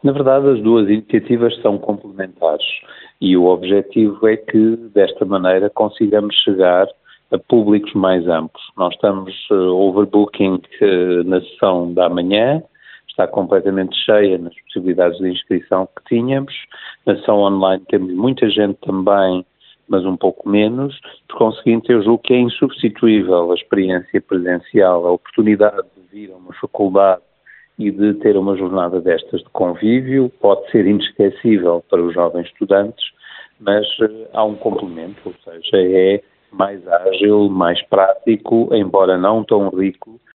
Na verdade, as duas iniciativas são complementares e o objetivo é que, desta maneira, consigamos chegar a públicos mais amplos. Nós estamos overbooking na sessão da manhã, está completamente cheia nas possibilidades de inscrição que tínhamos. Na sessão online temos muita gente também, mas um pouco menos. Por conseguinte, eu julgo que é insubstituível a experiência presencial, a oportunidade de vir a uma faculdade e de ter uma jornada destas de convívio. Pode ser inesquecível para os jovens estudantes, mas há um complemento, ou seja, é mais ágil, mais prático, embora não tão rico